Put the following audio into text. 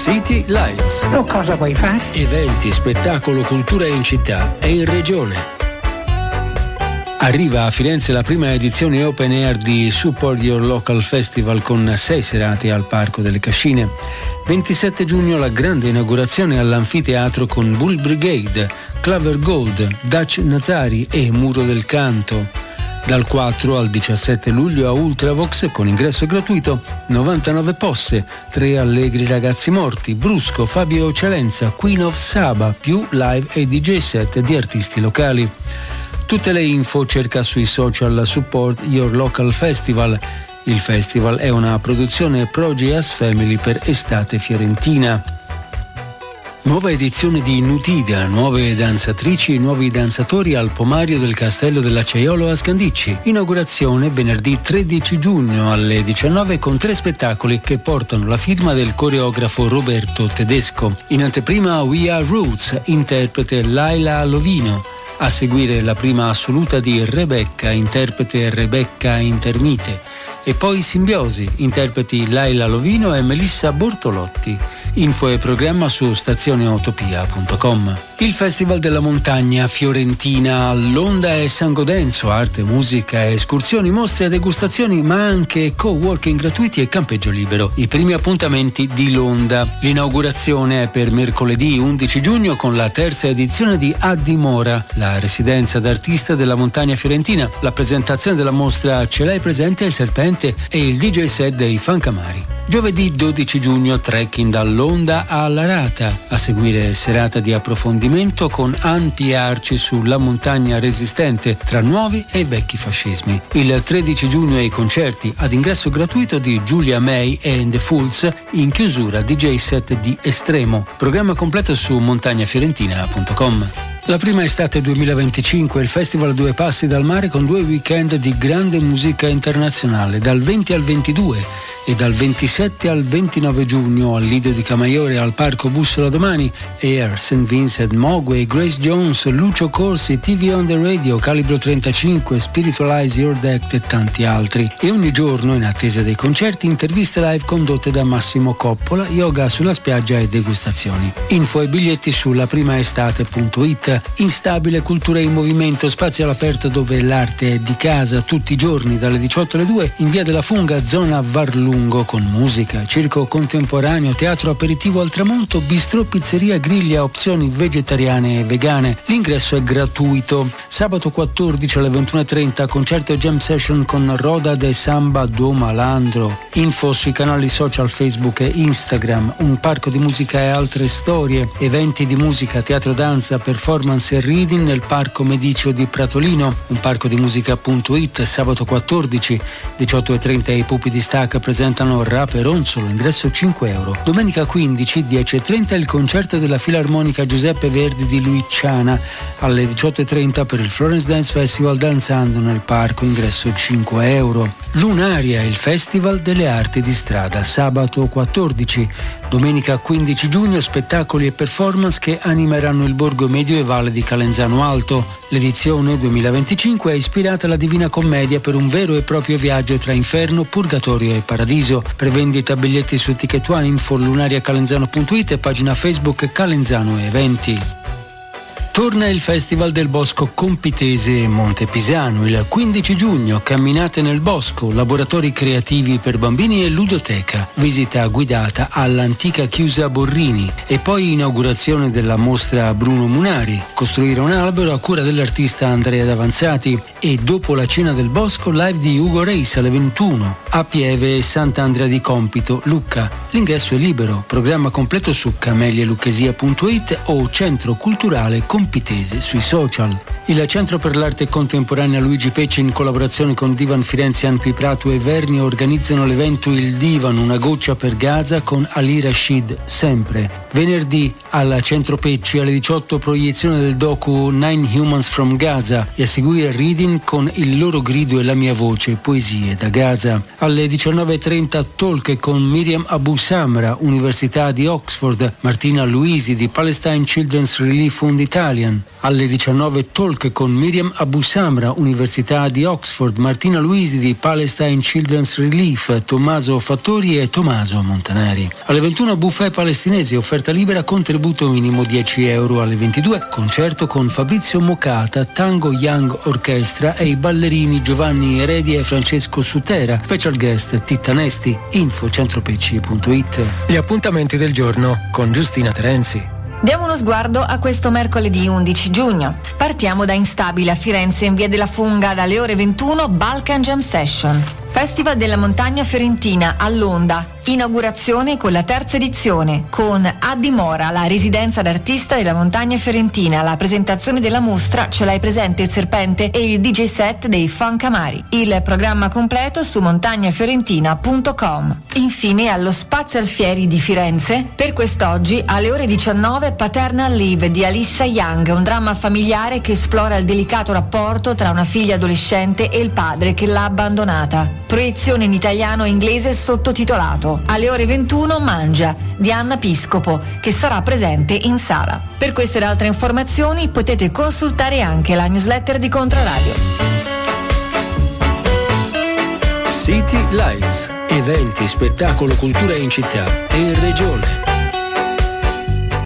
City Lights. Oh, cosa vuoi fare? Eventi, spettacolo, cultura in città e in regione. Arriva a Firenze la prima edizione open air di Support Your Local Festival con 6 serate al Parco delle Cascine. 27 giugno la grande inaugurazione all'anfiteatro con Bull Brigade, Clover Gold, Dutch Nazari e Muro del Canto. Dal 4 al 17 luglio a Ultravox con ingresso gratuito 99 posse, 3 allegri ragazzi morti, Brusco, Fabio Celenza, Queen of Saba, più live e DJ set di artisti locali. Tutte le info cerca sui social Support Your Local Festival. Il festival è una produzione Progeas Family per Estate Fiorentina. Nuova edizione di Nutida, nuove danzatrici e nuovi danzatori al Pomario del Castello dell'Acciaiolo a Scandicci. Inaugurazione venerdì 13 giugno alle 19 con 3 spettacoli che portano la firma del coreografo Roberto Tedesco. In anteprima We Are Roots, interprete Laila Lovino. A seguire la prima assoluta di Rebecca, interprete Rebecca Intermite. E poi Simbiosi, interpreti Laila Lovino e Melissa Bortolotti. Info e programma su stazioneutopia.com. Il Festival della Montagna Fiorentina all'Onda e San Godenzo, arte, musica, escursioni, mostre e degustazioni, ma anche co-working gratuiti e campeggio libero. I primi appuntamenti di Londa. L'inaugurazione è per mercoledì 11 giugno con la terza edizione di A Dimora, la residenza d'artista della montagna fiorentina, la presentazione della mostra Ce l'hai presente il serpente e il DJ set dei Fancamari. Giovedì 12 giugno trekking dall'Onda alla Rata, a seguire serata di approfondimento con ampi arci sulla montagna resistente tra nuovi e vecchi fascismi. Il 13 giugno ai concerti ad ingresso gratuito di Giulia May e The Fools, in chiusura DJ set di Estremo. Programma completo su montagnafiorentina.com. La prima estate 2025, il Festival Due Passi dal Mare con 2 weekend di grande musica internazionale, dal 20 al 22 e dal 27 al 29 giugno al Lido di Camaiore al Parco Bussola Domani, Air, St. Vincent, Mogwai, Grace Jones, Lucio Corsi, TV on the Radio, Calibro 35, Spiritualize Your Deck e tanti altri. E ogni giorno, in attesa dei concerti, interviste live condotte da Massimo Coppola, yoga sulla spiaggia e degustazioni. Info e biglietti sulla primaestate.it. Instabile, cultura in movimento, spazio all'aperto dove l'arte è di casa tutti i giorni dalle 18 alle 2 in via della Funga, zona Varlungo, con musica, circo contemporaneo, teatro aperitivo al tramonto, bistrò, pizzeria, griglia, opzioni vegetariane e vegane. L'ingresso è gratuito. Sabato 14 alle 21.30 concerto e jam session con Roda de Samba do Malandro. Info sui canali social Facebook e Instagram. Un parco di musica e altre storie, eventi di musica, teatro, danza, performance e reading nel Parco Medicio di Pratolino. Un parco di musica.it. Sabato 14 18.30 i Pupi di Stacca presentano Rap e Ronzolo, ingresso 5 euro. Domenica 15 10.30 il concerto della Filarmonica Giuseppe Verdi di Luiciana. Alle 18.30 per il Florence Dance Festival danzando nel parco, ingresso 5 euro. Lunaria, il Festival delle Arti di Strada, sabato 14. Domenica 15 giugno spettacoli e performance che animeranno il borgo medievale di Calenzano Alto. L'edizione 2025 è ispirata alla Divina Commedia per un vero e proprio viaggio tra inferno, purgatorio e paradiso. Prevendita biglietti su Ticket One, info lunariacalenzano.it e pagina Facebook Calenzano Eventi. Torna il Festival del Bosco Compitese Montepisano il 15 giugno, camminate nel bosco, laboratori creativi per bambini e ludoteca, visita guidata all'antica chiusa Borrini e poi inaugurazione della mostra Bruno Munari, costruire un albero a cura dell'artista Andrea Davanzati e dopo la cena del bosco live di Ugo Reis alle 21 a Pieve e Sant'Andrea di Compito, Lucca. L'ingresso è libero, programma completo su camelialucchesia.it o Centro Culturale Compitese sui social. Il Centro per l'Arte Contemporanea Luigi Pecci in collaborazione con Divan Firenze, Anpi Prato e Verni organizzano l'evento Il Divan, una goccia per Gaza con Ali Rashid sempre. Venerdì al Centro Pecci alle 18 proiezione del docu Nine Humans from Gaza e a seguire reading con Il loro grido e la mia voce, poesie da Gaza. Alle 19.30 talk con Miriam Abu Samra, Università di Oxford, Martina Luisi di Palestine Children's Relief Fund Italian. Alle 19 talk con Miriam Abu Samra, Università di Oxford, Martina Luisi di Palestine Children's Relief, Tommaso Fattori e Tommaso Montanari. Alle 21 buffet palestinese, offerta libera, contributo minimo 10 euro. Alle 22 concerto con Fabrizio Mocata, Tango Young Orchestra e i ballerini Giovanni Eredi e Francesco Sutera. Special guest Titta Nesti. Info centropecci.it. Gli appuntamenti del giorno con Giustina Terenzi. Diamo uno sguardo a questo mercoledì 11 giugno. Partiamo da Instabile a Firenze in via della Funga dalle ore 21 Balkan Jam Session. Festival della Montagna Fiorentina all'Onda, inaugurazione con la terza edizione, con A Dimora, la residenza d'artista della Montagna Fiorentina. La presentazione della mostra Ce l'hai presente il serpente e il DJ set dei Funk Amari. Il programma completo su montagnafiorentina.com. Infine allo Spazio Alfieri di Firenze, per quest'oggi alle ore 19 Paternal Leave di Alissa Young, un dramma familiare che esplora il delicato rapporto tra una figlia adolescente e il padre che l'ha abbandonata. Proiezione in italiano e inglese sottotitolato. Alle ore 21 Mangia di Anna Piscopo, che sarà presente in sala. Per queste ed altre informazioni potete consultare anche la newsletter di Controradio. City Lights, eventi, spettacolo, cultura in città e in regione.